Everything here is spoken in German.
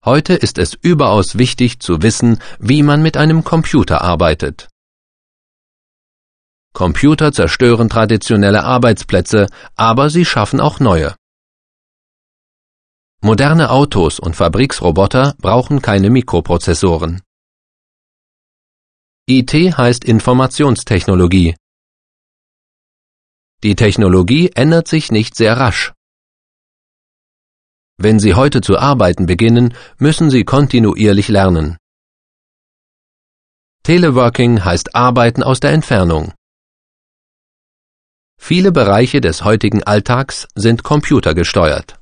Heute ist es überaus wichtig zu wissen, wie man mit einem Computer arbeitet. Computer zerstören traditionelle Arbeitsplätze, aber sie schaffen auch neue. Moderne Autos und Fabriksroboter brauchen keine Mikroprozessoren. IT heißt Informationstechnologie. Die Technologie ändert sich nicht sehr rasch. Wenn Sie heute zu arbeiten beginnen, müssen Sie kontinuierlich lernen. Teleworking heißt Arbeiten aus der Entfernung. Viele Bereiche des heutigen Alltags sind computergesteuert.